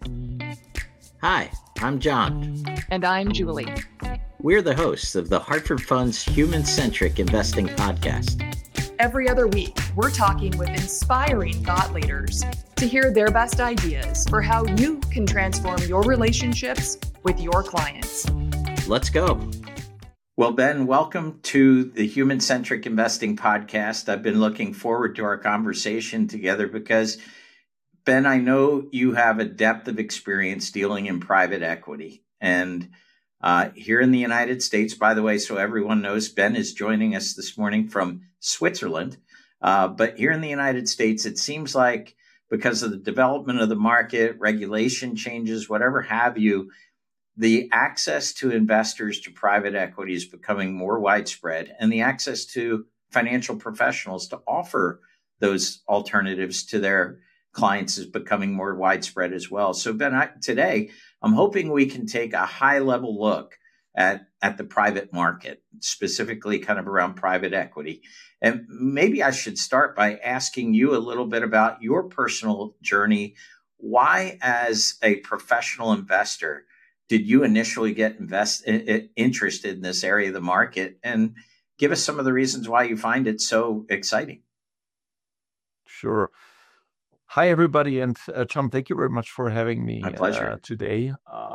Hi, I'm John. And I'm Julie. We're the hosts of the Hartford Fund's Human-Centric Investing Podcast. Every other week, we're talking with inspiring thought leaders to hear their best ideas for how you can transform your relationships with your clients. Let's go. Well, Ben, welcome to the Human-Centric Investing Podcast. I've been looking forward to our conversation together because, Ben, I know you have a depth of experience dealing in private equity. And here in the United States, by the way, so everyone knows, Ben is joining us this morning from Switzerland. But here in the United States, it seems like because of the development of the market, regulation changes, whatever have you, the access to investors to private equity is becoming more widespread, and the access to financial professionals to offer those alternatives to their clients is becoming more widespread as well. So, Ben, today, I'm hoping we can take a high-level look at the private market, specifically kind of around private equity. And maybe I should start by asking you a little bit about your personal journey. Why, as a professional investor, did you initially get interested in this area of the market? And give us some of the reasons why you find it so exciting. Sure. Hi, everybody. And Tom, thank you very much for having me. My pleasure. Today.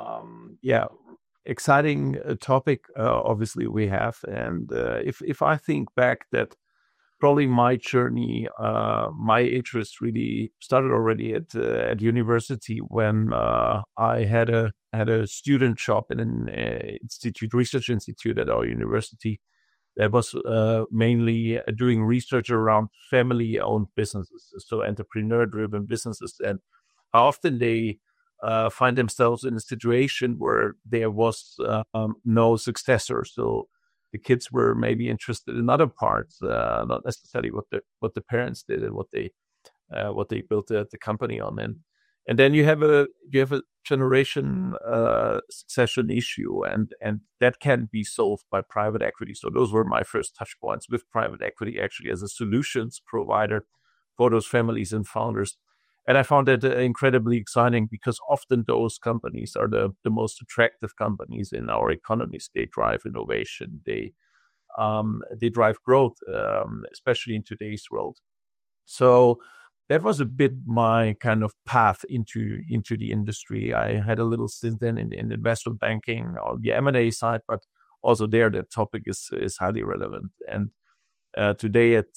Exciting topic, obviously, we have. And if I think back that probably my journey, my interest really started already at university when I had a student job in an research institute at our university that was mainly doing research around family-owned businesses, so entrepreneur-driven businesses, and how often they find themselves in a situation where there was no successor. So the kids were maybe interested in other parts, not necessarily what the parents did and what they built the company on. And then you have a generation succession issue, and that can be solved by private equity. So those were my first touch points with private equity, actually, as a solutions provider for those families and founders. And I found that incredibly exciting because often those companies are the most attractive companies in our economies. They drive innovation. They drive growth, especially in today's world. So that was a bit my kind of path into the industry. I had a little stint then in investment banking on the M&A side, but also there the topic is highly relevant. And today at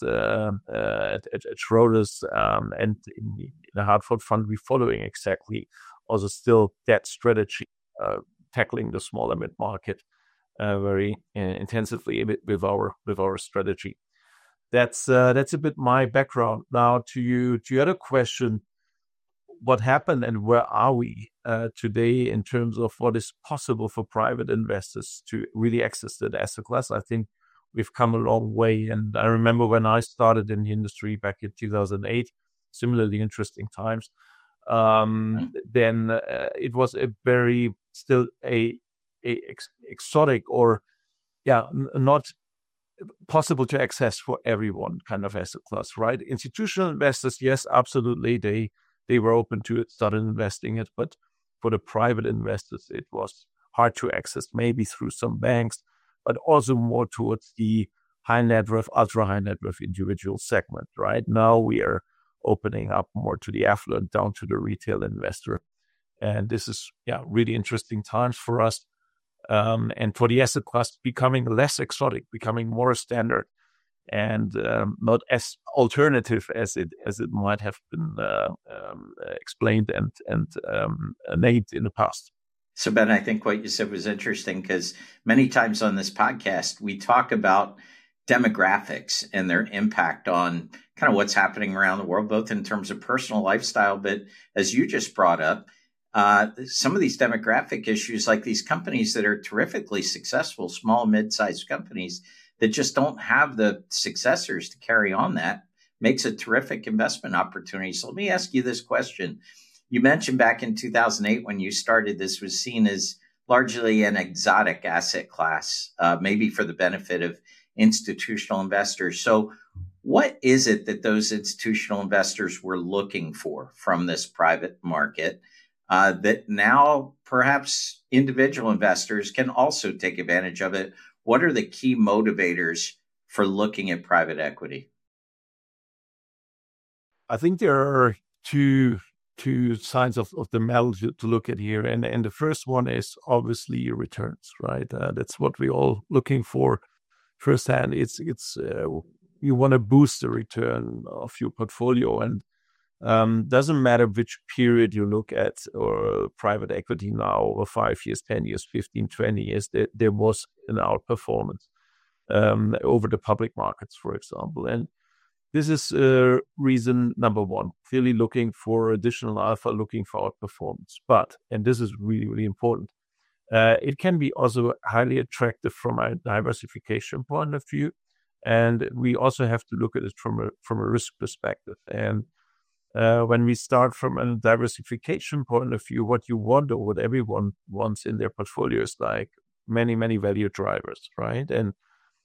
Schroders and in the Hartford Fund, we're following exactly also still that strategy, tackling the smaller mid market very intensively with our strategy. That's a bit my background. Now to your other question, what happened and where are we today in terms of what is possible for private investors to really access that asset class? I think we've come a long way. And I remember when I started in the industry back in 2008, similarly interesting times, then it was a very still a exotic or not possible to access for everyone kind of asset class, right? Institutional investors, yes, absolutely. They were open to it, started investing it. But for the private investors, it was hard to access, maybe through some banks, but also more towards the high net worth, ultra high net worth individual segment, right? Now we are opening up more to the affluent, down to the retail investor. And this is, really interesting times for us. And for the asset class becoming less exotic, becoming more standard, and not as alternative as it might have been explained and named in the past. So, Ben, I think what you said was interesting because many times on this podcast, we talk about demographics and their impact on kind of what's happening around the world, both in terms of personal lifestyle, but as you just brought up, some of these demographic issues, like these companies that are terrifically successful, small, mid-sized companies that just don't have the successors to carry on that, makes a terrific investment opportunity. So let me ask you this question. You mentioned back in 2008 when you started, this was seen as largely an exotic asset class, maybe for the benefit of institutional investors. So what is it that those institutional investors were looking for from this private market? that now perhaps individual investors can also take advantage of it. What are the key motivators for looking at private equity? I think there are two sides of the medal to look at here, and the first one is obviously returns, right? That's what we're all looking for firsthand. It's you want to boost the return of your portfolio, and doesn't matter which period you look at, or private equity now, over 5 years, 10 years, 15, 20 years, there was an outperformance over the public markets, for example. And this is reason number one, clearly looking for additional alpha, looking for outperformance. But, and this is really, really important, it can be also highly attractive from a diversification point of view. And we also have to look at it from a risk perspective. And when we start from a diversification point of view, what you want, or what everyone wants in their portfolio, is like many, many value drivers, right? And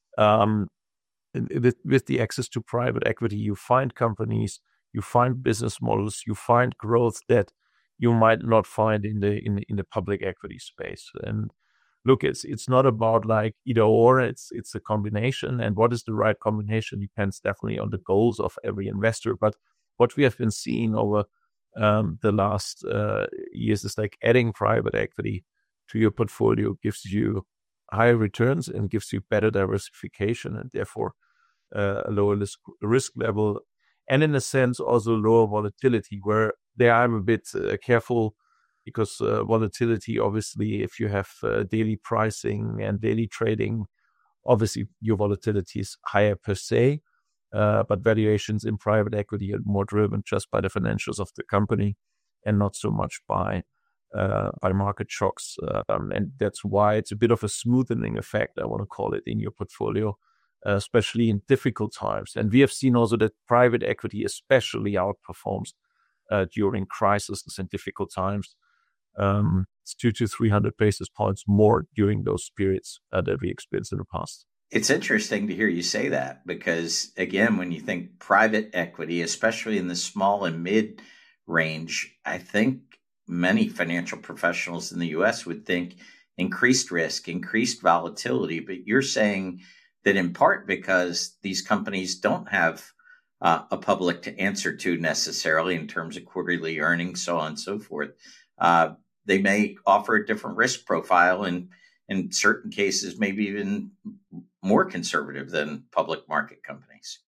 with the access to private equity, you find companies, you find business models, you find growth that you might not find in the public equity space. And look, it's not about like either or, it's a combination. And what is the right combination depends definitely on the goals of every investor. But what we have been seeing over the last years is like adding private equity to your portfolio gives you higher returns and gives you better diversification, and therefore a lower risk level, and in a sense also lower volatility, where there I'm a bit careful, because volatility, obviously, if you have daily pricing and daily trading, obviously your volatility is higher per se, but valuations in private equity are more driven just by the financials of the company and not so much by market shocks. And that's why it's a bit of a smoothing effect, I want to call it, in your portfolio, especially in difficult times. And we have seen also that private equity especially outperforms during crises and difficult times. It's 200 to 300 basis points more during those periods that we experienced in the past. It's interesting to hear you say that, because again, when you think private equity, especially in the small and mid range, I think many financial professionals in the US would think increased risk, increased volatility. But you're saying that in part because these companies don't have a public to answer to necessarily in terms of quarterly earnings, so on and so forth, they may offer a different risk profile, and in certain cases, maybe even more conservative than public market companies.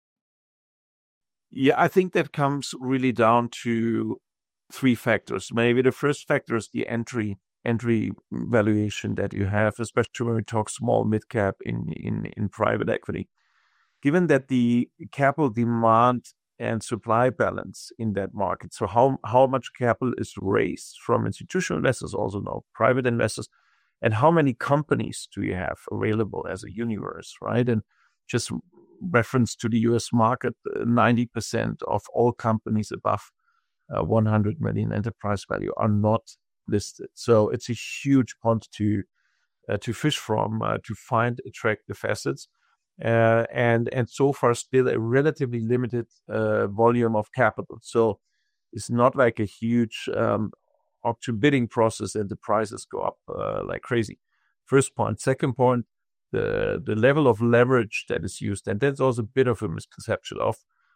Yeah, I think that comes really down to three factors. Maybe the first factor is the entry valuation that you have, especially when we talk small mid cap in private equity. Given that the capital demand and supply balance in that market, so how much capital is raised from institutional investors, also now private investors, and how many companies do you have available as a universe, right? And just reference to the US market, 90% of all companies above 100 million enterprise value are not listed. So it's a huge pond to fish from, to find attractive assets. And so far still a relatively limited volume of capital. So it's not like a huge auction bidding process and the prices go up like crazy. First point. Second point, the level of leverage that is used, and that's also a bit of a misconception of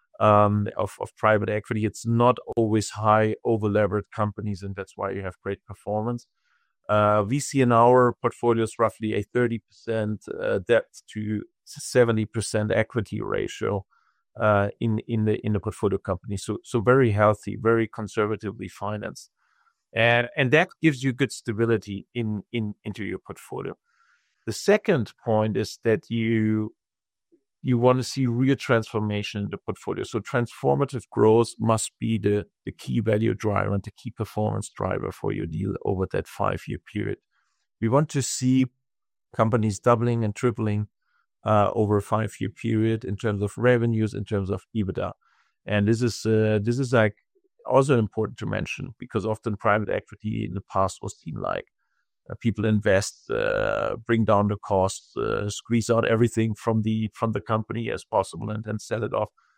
private equity. It's not always high over levered companies, and that's why you have great performance. We see in our portfolios roughly a 30% debt to 70% equity ratio in the portfolio company. So very healthy, very conservatively financed. And that gives you good stability into your portfolio. The second point is that you want to see real transformation in the portfolio. So transformative growth must be the key value driver and the key performance driver for your deal over that 5-year period. We want to see companies doubling and tripling over a 5-year period in terms of revenues, in terms of EBITDA. And this is like also important to mention, because often private equity in the past was seen like people invest, bring down the costs, squeeze out everything from the company as possible, and then sell it off.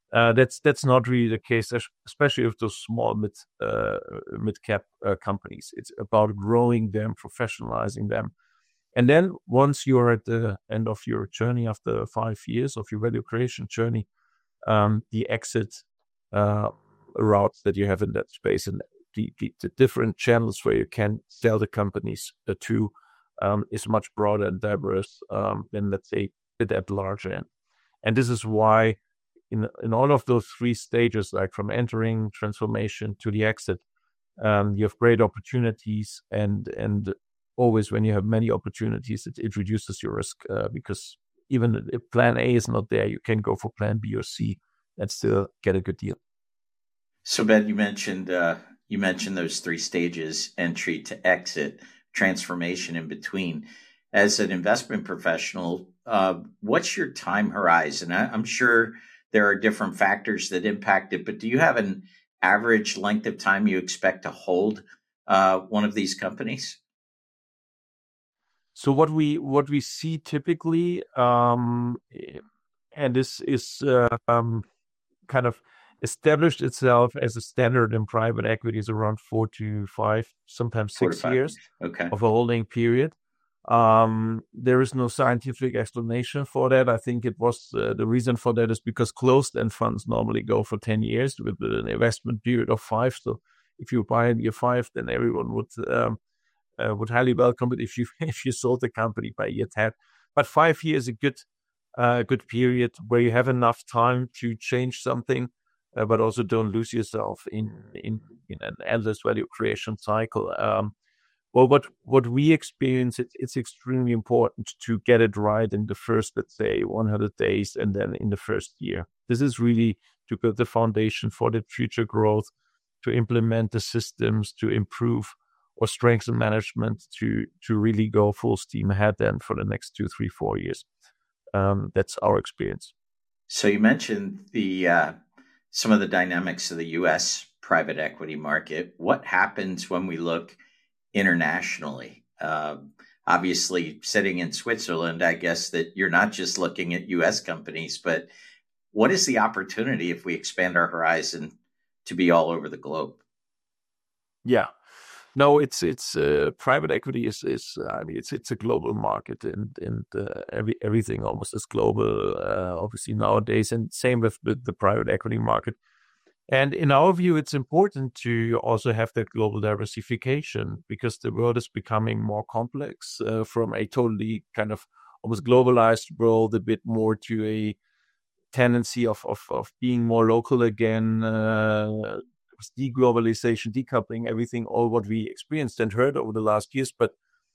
That's not really the case, especially with those small mid cap companies. It's about growing them, professionalizing them, and then once you're at the end of your journey after 5 years of your value creation journey, the exit routes that you have in that space and the different channels where you can sell the companies to is much broader and diverse than, let's say, at larger end. And this is why in all of those 3 stages, like from entering, transformation to the exit, you have great opportunities, and always when you have many opportunities, it reduces your risk because even if plan A is not there, you can go for plan B or C and still get a good deal. So Ben, you mentioned those 3 stages: entry to exit, transformation in between. As an investment professional, what's your time horizon? I'm sure there are different factors that impact it, but do you have an average length of time you expect to hold one of these companies? So what we see typically, and this is kind of established itself as a standard in private equities, around 4 to 5, sometimes 6 years okay. of a holding period. There is no scientific explanation for that. I think it was the reason for that is because closed-end funds normally go for 10 years with an investment period of 5. So if you buy in year 5, then everyone would highly welcome it if you sold the company by year 10. But 5 years is a good period where you have enough time to change something, but also don't lose yourself in an endless value creation cycle. Well, what we experience, it's extremely important to get it right in the first, let's say, 100 days, and then in the first year. This is really to build the foundation for the future growth, to implement the systems, to improve or strengthen management, to really go full steam ahead then for the next 2, 3, 4 years. That's our experience. So you mentioned some of the dynamics of the U.S. private equity market. What happens when we look internationally? Obviously, sitting in Switzerland, I guess that you're not just looking at U.S. companies, but what is the opportunity if we expand our horizon to be all over the globe? Yeah. No, it's private equity is I mean it's a global market, and everything almost is global, obviously nowadays, and same with the private equity market. And in our view, it's important to also have that global diversification because the world is becoming more complex from a totally kind of almost globalized world, a bit more to a tendency of being more local again. Deglobalization, decoupling, everything, all what we experienced and heard over the last years. But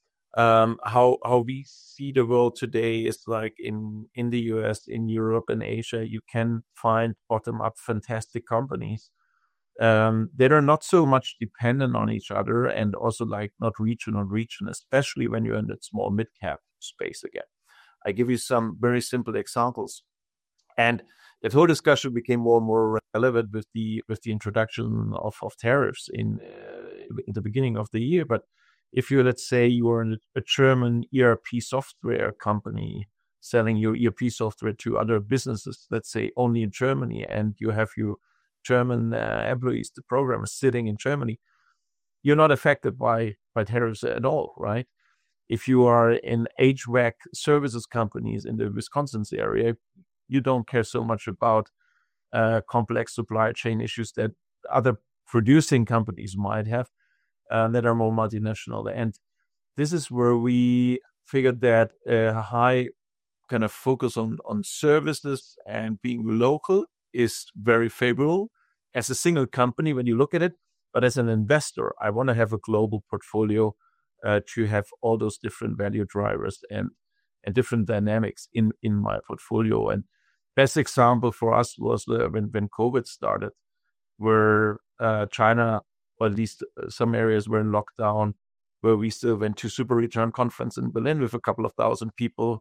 how we see the world today is like in the US, in Europe, and Asia, you can find bottom-up fantastic companies that are not so much dependent on each other, and also like not region on region, especially when you're in that small mid-cap space again. I give you some very simple examples. And that whole discussion became more and more relevant with the introduction of tariffs in the beginning of the year. But if you, let's say, you are a German ERP software company selling your ERP software to other businesses, let's say only in Germany, and you have your German employees, the programmers sitting in Germany, you're not affected by tariffs at all, right? If you are in HVAC services companies in the Wisconsin area, you don't care so much about complex supply chain issues that other producing companies might have that are more multinational. And this is where we figured that a high kind of focus on services and being local is very favorable as a single company when you look at it. But as an investor, I want to have a global portfolio to have all those different value drivers and different dynamics in my portfolio. And best example for us was when COVID started, where China, or at least some areas, were in lockdown, where we still went to Super Return Conference in Berlin with a couple of thousand people.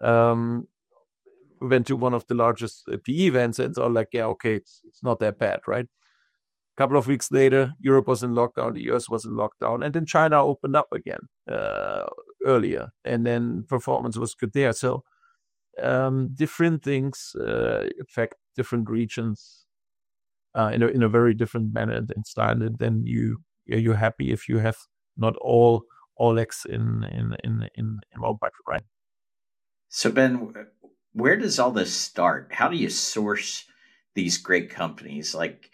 We went to one of the largest PE events, and it's all like, yeah, okay, it's not that bad, right? A couple of weeks later, Europe was in lockdown, the US was in lockdown, and then China opened up again earlier, and then performance was good there. So different things affect different regions in a very different manner and style, and then you're happy if you have not all eggs in one bucket, right? So Ben, where does all this start? How do you source these great companies? Like,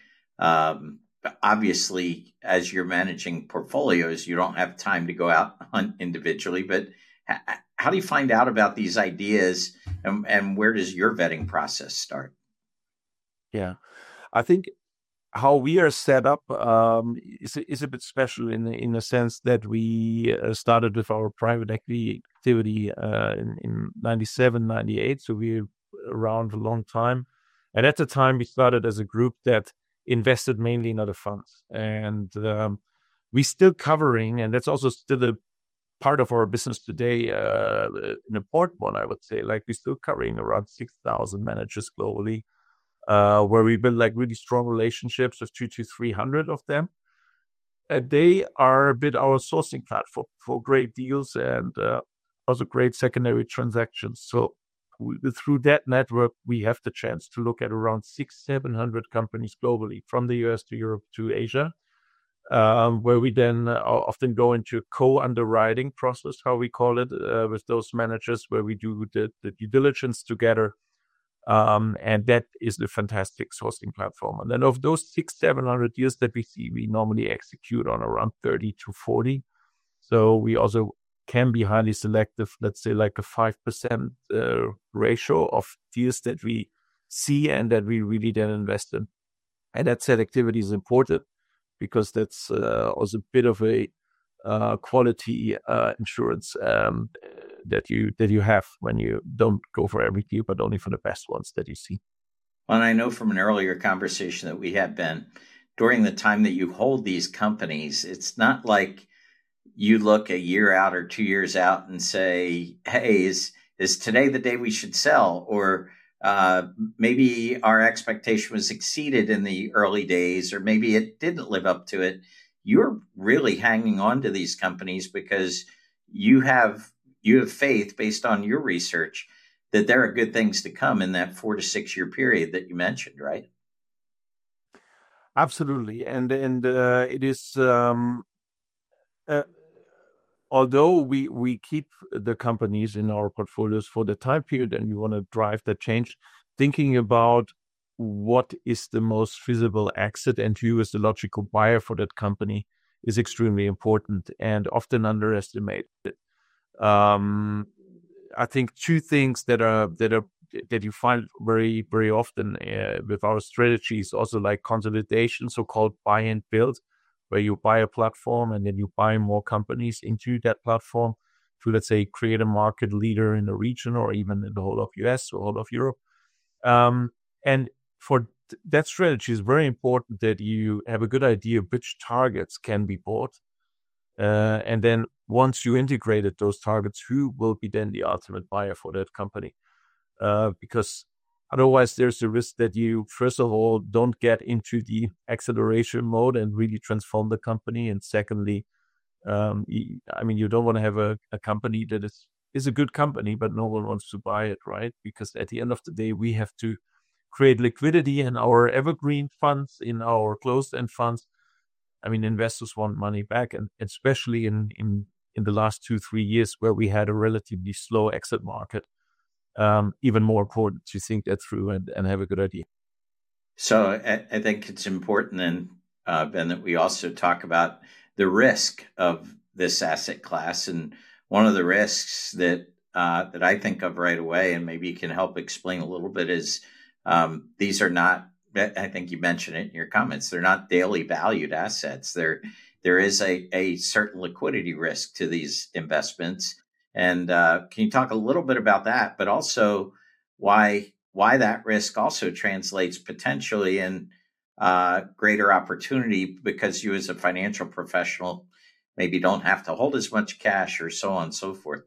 obviously, as you're managing portfolios, you don't have time to go out and hunt individually, but how do you find out about these ideas, and where does your vetting process start? Yeah, I think how we are set up is a bit special in the sense that we started with our private equity activity in 97, 98. So we're around a long time. And at the time, we started as a group that invested mainly in other funds. And we still covering, and that's also still a part of our business today, an important one, I would say. Like, we're still covering around 6,000 managers globally. Where we build like really strong relationships with 200 to 300 of them. And they are a bit our sourcing platform for great deals and also great secondary transactions. So through that network, we have the chance to look at around 700 companies globally, from the US to Europe to Asia, where we then often go into a co-underwriting process, how we call it, with those managers, where we do the due diligence together. And that is the fantastic sourcing platform. And then of those 700 deals that we see, we normally execute on around 30 to 40. So we also can be highly selective, let's say like a 5% ratio of deals that we see and that we really then invest in. And that selectivity is important because that's also a bit of a quality insurance that you have when you don't go for every deal, but only for the best ones that you see. Well, and I know from an earlier conversation that we had, Ben, during the time that you hold these companies, it's not like you look a year out or 2 years out and say, hey, is today the day we should sell? Or maybe our expectation was exceeded in the early days, or maybe it didn't live up to it. You're really hanging on to these companies because you have faith, based on your research, that there are good things to come in that 4 to 6 year period that you mentioned, right? Absolutely. And it is, although we keep the companies in our portfolios for the time period and we want to drive that change, thinking about what is the most feasible exit and who is the logical buyer for that company is extremely important and often underestimated. I think two things that you find very, very often with our strategies, also like consolidation, so-called buy and build, where you buy a platform and then you buy more companies into that platform to, let's say, create a market leader in the region or even in the whole of US or whole of Europe. And for that strategy, is very important that you have a good idea which targets can be bought. And then once you integrated those targets, who will be then the ultimate buyer for that company? Because otherwise there's a risk that you, first of all, don't get into the acceleration mode and really transform the company. And secondly, you don't want to have a company that is a good company, but no one wants to buy it, right? Because at the end of the day, we have to create liquidity in our evergreen funds, in our closed-end funds. I mean, investors want money back, and especially in the last 2-3 years where we had a relatively slow exit market, even more important to think that through and have a good idea. So I think it's important then, Ben, that we also talk about the risk of this asset class. And one of the risks that I think of right away, and maybe you can help explain a little bit, is these are not, I think you mentioned it in your comments, they're not daily valued assets. There is a certain liquidity risk to these investments. And can you talk a little bit about that, but also why that risk also translates potentially in greater opportunity, because you as a financial professional maybe don't have to hold as much cash or so on and so forth?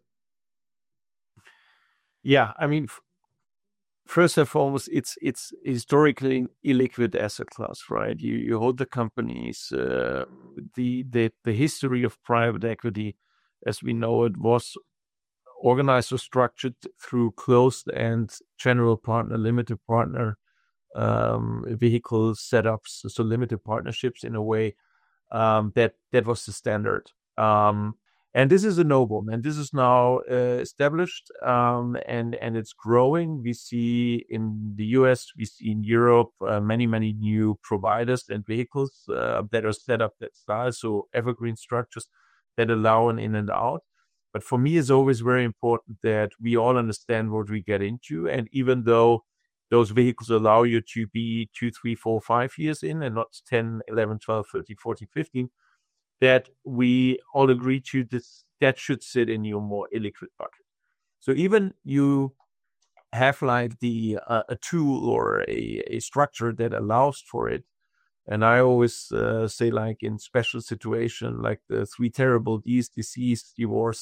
Yeah, I mean, first and foremost, it's historically illiquid asset class, right? You hold the companies. The history of private equity, as we know it, was organized or structured through closed and general partner, limited partner vehicle setups, so limited partnerships in a way that was the standard. And this is a noble, and this is now established, and it's growing. We see in the US, we see in Europe many new providers and vehicles that are set up that style, so evergreen structures that allow an in and out. But for me, it's always very important that we all understand what we get into, and even though those vehicles allow you to be 2, 3, 4, 5 years in and not 10, 11, 12, 13, 14, 15, that we all agree to this, that should sit in your more illiquid bucket. So even you have like a tool or a structure that allows for it. And I always say, like in special situation, like the 3 terrible D's, disease, divorce,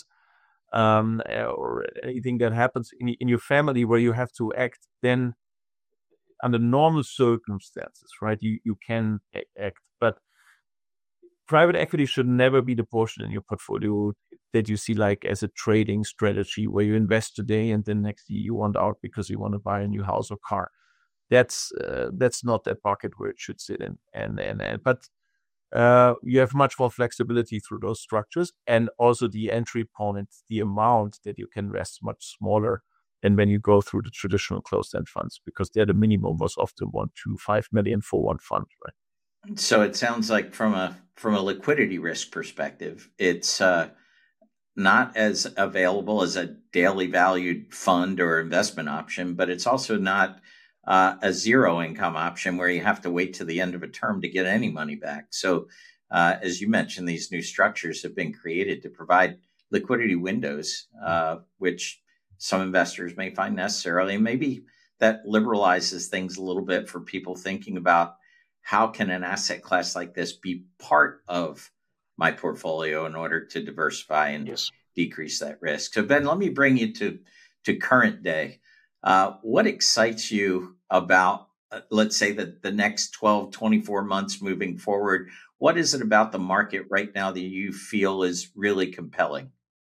or anything that happens in your family where you have to act, then under normal circumstances, right, you can act. But private equity should never be the portion in your portfolio that you see like as a trading strategy where you invest today and then next year you want out because you want to buy a new house or car. That's not that bucket where it should sit in. But you have much more flexibility through those structures, and also the entry point, the amount that you can invest much smaller than when you go through the traditional closed-end funds, because there the minimum was often 1 to 5 million for one fund, right? So it sounds like from a liquidity risk perspective, it's not as available as a daily valued fund or investment option, but it's also not a zero income option where you have to wait to the end of a term to get any money back. So as you mentioned, these new structures have been created to provide liquidity windows, which some investors may find necessary. And maybe that liberalizes things a little bit for people thinking about how can an asset class like this be part of my portfolio in order to diversify and decrease that risk. So Ben, let me bring you to current day. What excites you about, let's say, the next 12, 24 months moving forward? What is it about the market right now that you feel is really compelling?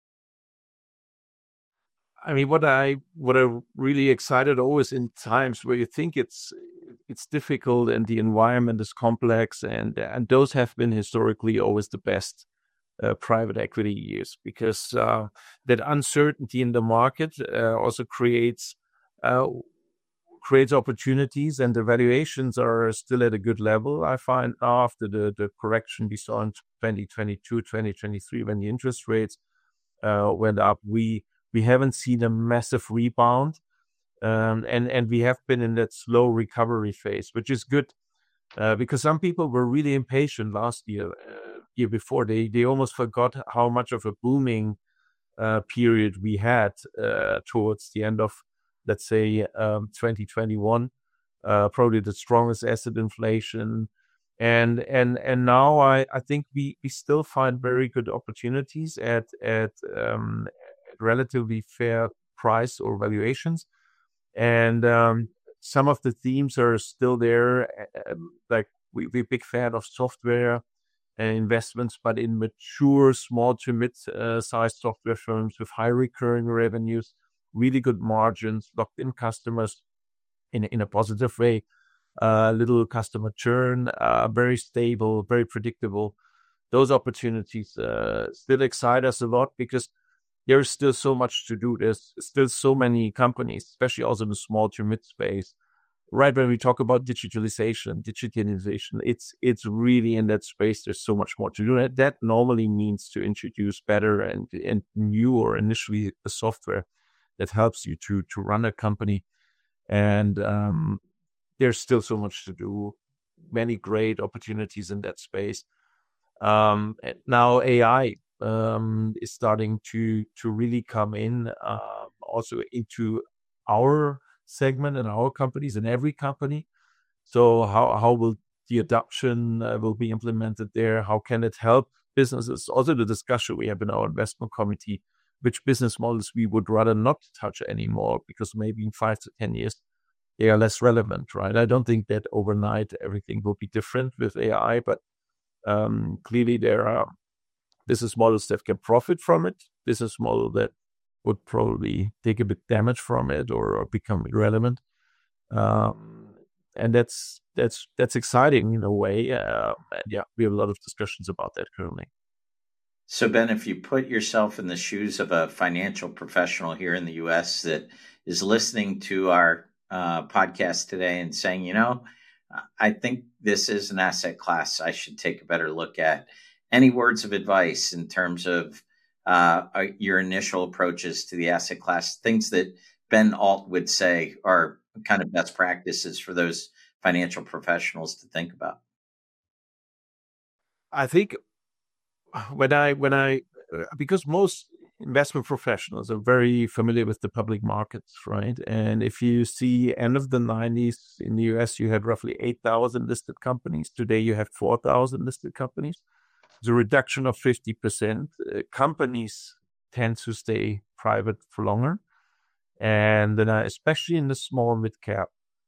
I mean, what I'm really excited always in times where you think it's difficult and the environment is complex, and those have been historically always the best private equity years, because that uncertainty in the market also creates opportunities, and the valuations are still at a good level. I find after the correction we saw in 2022, 2023, when the interest rates went up, we haven't seen a massive rebound. And we have been in that slow recovery phase, which is good because some people were really impatient last year before. They almost forgot how much of a booming period we had towards the end of, let's say, 2021, probably the strongest asset inflation. And now I think we still find very good opportunities at relatively fair price or valuations. And some of the themes are still there. Like we're a big fan of software investments, but in mature, small to mid-sized software firms with high recurring revenues, really good margins, locked in customers in a positive way, little customer churn, very stable, very predictable. Those opportunities still excite us a lot because there's still so much to do. There's still so many companies, especially also in the small to mid space. Right when we talk about digitalization, it's really in that space. There's so much more to do. That normally means to introduce better and new, or initially a software that helps you to run a company. And there's still so much to do. Many great opportunities in that space. Now AI is starting to really come in also into our segment and our companies, and every company. So how will the adoption will be implemented there? How can it help businesses? Also the discussion we have in our investment committee, which business models we would rather not touch anymore, because maybe in 5 to 10 years they are less relevant, right? I don't think that overnight everything will be different with AI, but clearly there are business models that can profit from it, business model that would probably take a bit damage from it or become irrelevant. and that's exciting in a way. And yeah, we have a lot of discussions about that currently. So, Ben, if you put yourself in the shoes of a financial professional here in the U.S. that is listening to our podcast today and saying, I think this is an asset class I should take a better look at. Any words of advice in terms of your initial approaches to the asset class, things that Ben Alt would say are kind of best practices for those financial professionals to think about? I think when I because most investment professionals are very familiar with the public markets, right? And if you see end of the 90s in the US, you had roughly 8,000 listed companies. Today, you have 4,000 listed companies. There's a reduction of 50%. Companies tend to stay private for longer. And then especially in the small mid-cap,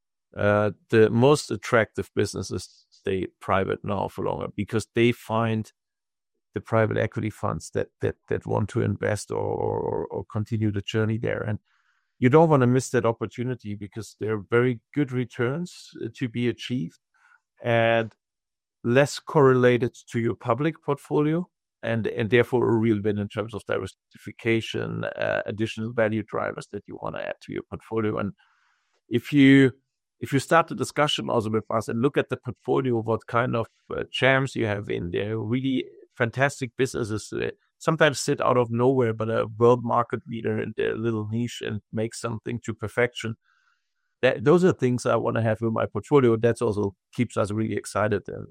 the most attractive businesses stay private now for longer because they find the private equity funds that want to invest or continue the journey there. And you don't want to miss that opportunity because there are very good returns to be achieved and less correlated to your public portfolio and therefore a real win in terms of diversification, additional value drivers that you want to add to your portfolio. And if you start the discussion also with us and look at the portfolio, what kind of gems you have in there, really fantastic businesses sometimes sit out of nowhere, but a world market leader in their little niche and make something to perfection. Those are things I want to have in my portfolio. That also keeps us really excited. And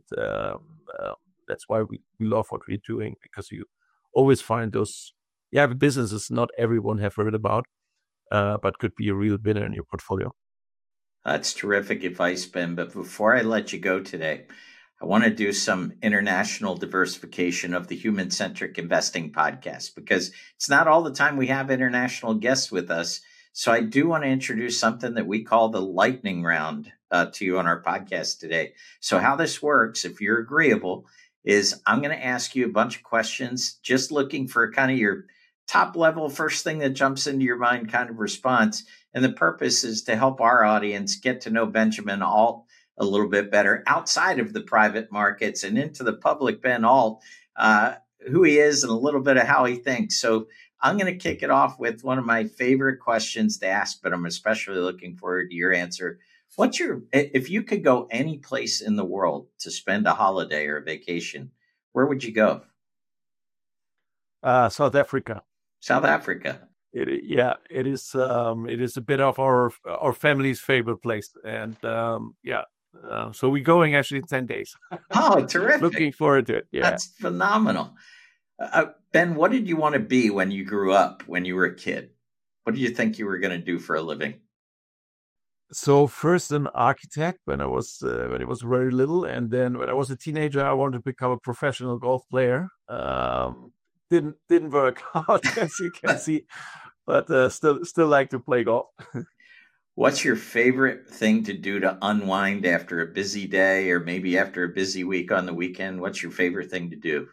that's why we love what we're doing, because you always find those businesses not everyone have heard about, but could be a real winner in your portfolio. That's terrific advice, Ben. But before I let you go today, I want to do some international diversification of the Human-Centric Investing podcast, because it's not all the time we have international guests with us. So I do want to introduce something that we call the lightning round to you on our podcast today. So how this works, if you're agreeable, is I'm going to ask you a bunch of questions, just looking for kind of your top level, first thing that jumps into your mind kind of response. And the purpose is to help our audience get to know Benjamin Alt a little bit better outside of the private markets and into the public Ben Alt, who he is and a little bit of how he thinks. So I'm going to kick it off with one of my favorite questions to ask, but I'm especially looking forward to your answer. If you could go any place in the world to spend a holiday or a vacation, where would you go? South Africa. South Africa. It is. It is a bit of our family's favorite place, and so we're going actually in 10 days. Oh, terrific! Looking forward to it. Yeah, that's phenomenal. Ben, what did you want to be when you grew up? When you were a kid, what did you think you were going to do for a living? So first an architect when I was very little, and then when I was a teenager, I wanted to become a professional golf player. Didn't work out, as you can see, but still like to play golf. What's your favorite thing to do to unwind after a busy day, or maybe after a busy week on the weekend? What's your favorite thing to do?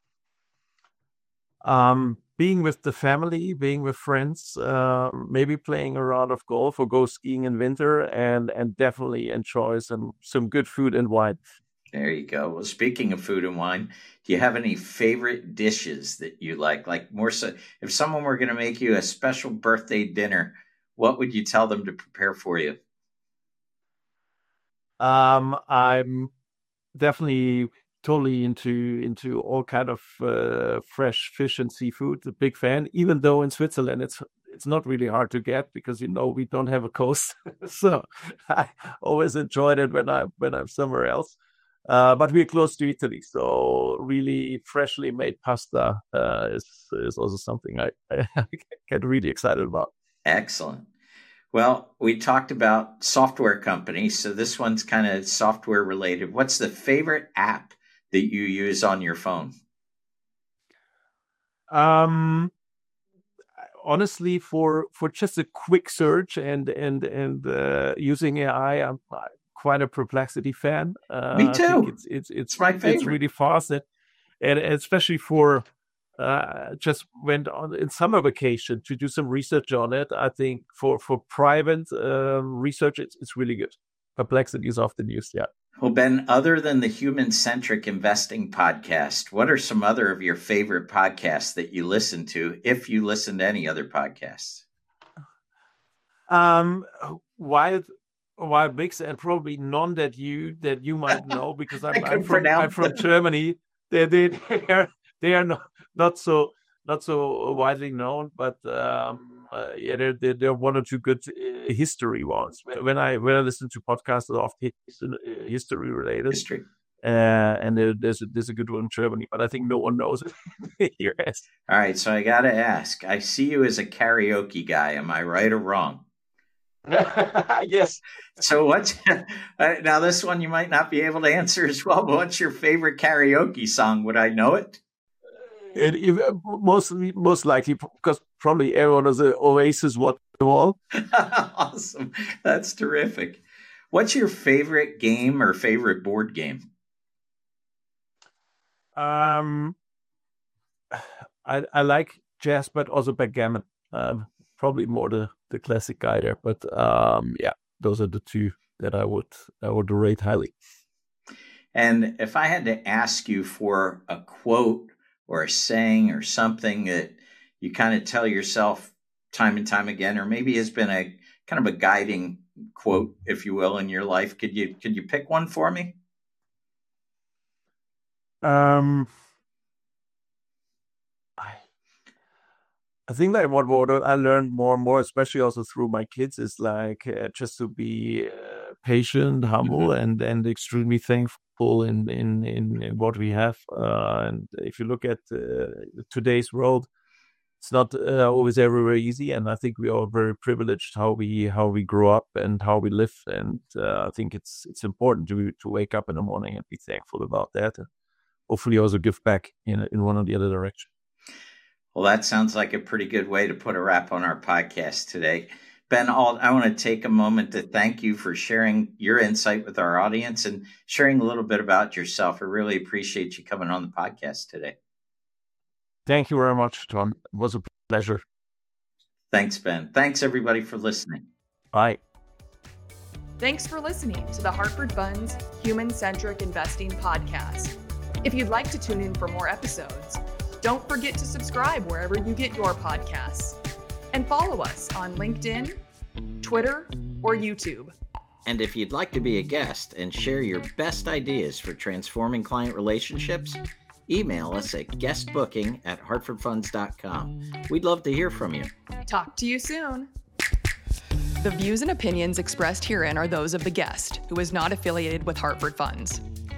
Being with the family, being with friends, maybe playing a round of golf or go skiing in winter, and definitely enjoy some good food and wine. There you go. Well, speaking of food and wine, do you have any favorite dishes that you like? Like more so, if someone were going to make you a special birthday dinner, what would you tell them to prepare for you? I'm definitely totally into all kind of fresh fish and seafood. A big fan, even though in Switzerland it's not really hard to get because we don't have a coast. So I always enjoyed it when I'm somewhere else. But we're close to Italy, so really freshly made pasta is also something I get really excited about. Excellent. Well, we talked about software companies, so this one's kind of software related. What's the favorite app that you use on your phone? Honestly, for just a quick search and using AI, I'm quite a Perplexity fan. Me too. I think it's my favorite. It's really fast, and especially for just went on in summer vacation to do some research on it. I think for private research, it's really good. perplexities often used. Yeah. Well, Ben, other than the Human-Centric Investing podcast, what are some other of your favorite podcasts that you listen to, if you listen to any other podcasts? Wild Mix, and probably none that you might know, because I'm from Germany. They are not so widely known, but there are one or two good history ones. When I listen to podcasts of history related, and there's a good one in Germany, but I think no one knows it here. All right, so I got to ask. I see you as a karaoke guy. Am I right or wrong? Yes. So what's now this one you might not be able to answer as well, but what's your favorite karaoke song? Would I know it? Most likely, because probably everyone has an Oasis Wall. Awesome. That's terrific. What's your favorite game or favorite board game? I like chess, but also backgammon. Probably more the classic guy there, but yeah, those are the two that I would rate highly. And if I had to ask you for a quote or a saying or something that you kind of tell yourself time and time again, or maybe has been a kind of a guiding quote, if you will, in your life, could you pick one for me? I think like what I learned more and more, especially also through my kids, is like just to be patient, humble, and extremely thankful in what we have. And if you look at today's world, it's not always everywhere easy. And I think we are very privileged how we grow up and how we live. And I think it's important to wake up in the morning and be thankful about that. And hopefully also give back in one or the other direction. Well, that sounds like a pretty good way to put a wrap on our podcast today. Ben Alt, I want to take a moment to thank you for sharing your insight with our audience and sharing a little bit about yourself. I really appreciate you coming on the podcast today. Thank you very much, John. It was a pleasure. Thanks, Ben. Thanks, everybody, for listening. Bye. Thanks for listening to the Hartford Funds Human-Centric Investing Podcast. If you'd like to tune in for more episodes, don't forget to subscribe wherever you get your podcasts, and follow us on LinkedIn, Twitter, or YouTube. And if you'd like to be a guest and share your best ideas for transforming client relationships, email us at guestbooking@hartfordfunds.com. We'd love to hear from you. Talk to you soon. The views and opinions expressed herein are those of the guest, who is not affiliated with Hartford Funds.